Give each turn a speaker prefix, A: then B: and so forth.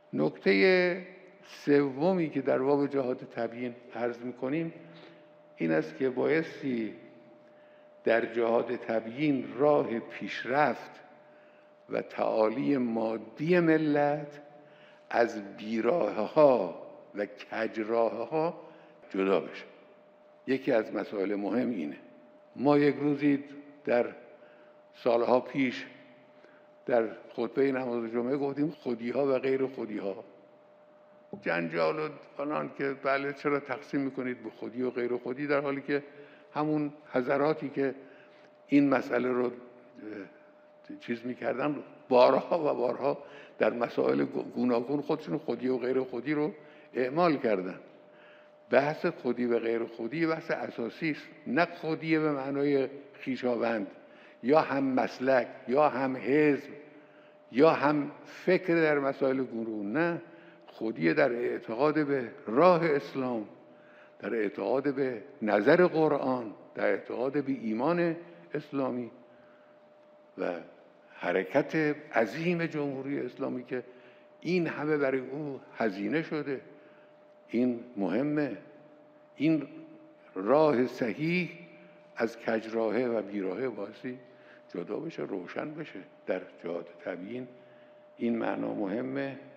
A: نکته سومی که در باب جهاد تبیین عرض می‌کنیم این است که بایستی در جهاد تبیین راه پیشرفت و تعالی مادی ملت از بیراهه‌ها و کجراهه‌ها جدا بشه. یکی از مسائل مهم اینه. ما یک روزی در سالها پیش در خطبه نماز جمعه گفتیم خودی‌ها و غیر خودی‌ها، جنجال و فلان که بله چرا تقسیم میکنید به خودی و غیر خودی، در حالی که همون حضراتی که این مسئله رو چیز میکردن بارها و بارها در مسائل گوناگون خودشون خودی و غیر خودی رو اعمال کردن. بحث خودی و غیر خودی بحث اساسی است، نه خودی به معنای خویشاوند یا هم مسلک یا هم حزب یا هم فکر در مسائل گوناگون، نه، خودی در اعتقاد به راه اسلام، در اعتقاد به نظر قرآن، در اعتقاد به ایمان اسلامی و حرکت عظیم جمهوری اسلامی که این همه برای او هزینه شده. این مهمه، این راه صحیح از کجراهه و بیراهه بایستی جدا بشه، روشن بشه. در جهاد تبیین این معنا مهمه.